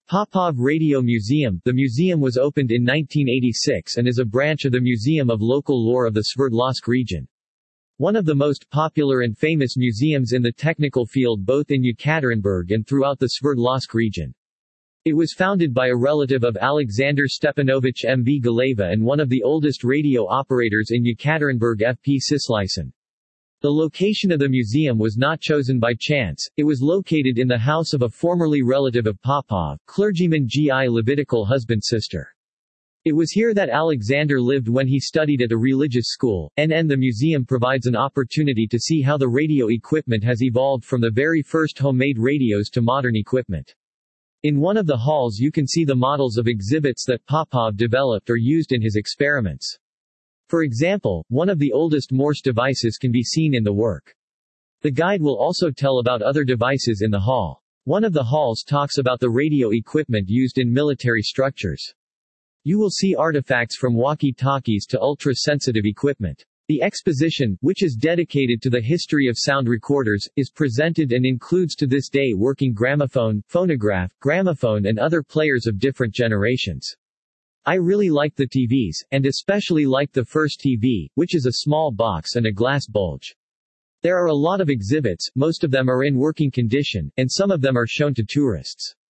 Popov Radio Museum. The museum was opened in 1986 and is a branch of the Museum of Local Lore of the Sverdlovsk region. One of the most popular and famous museums in the technical field both in Yekaterinburg and throughout the Sverdlovsk region. It was founded by a relative of Alexander Stepanovich M.V. Galeva and one of the oldest radio operators in Yekaterinburg F.P. Sislyson. The location of the museum was not chosen by chance, it was located in the house of a formerly relative of Popov, clergyman G.I. Levitical husband's sister. It was here that Alexander lived when he studied at a religious school. The museum provides an opportunity to see how the radio equipment has evolved from the very first homemade radios to modern equipment. In one of the halls you can see the models of exhibits that Popov developed or used in his experiments. For example, one of the oldest Morse devices can be seen in the work. The guide will also tell about other devices in the hall. One of the halls talks about the radio equipment used in military structures. You will see artifacts from walkie-talkies to ultra-sensitive equipment. The exposition, which is dedicated to the history of sound recorders, is presented and includes to this day working gramophone, phonograph, gramophone and other players of different generations. I really liked the TVs, and especially liked the first TV, which is a small box and a glass bulge. There are a lot of exhibits, most of them are in working condition, and some of them are shown to tourists.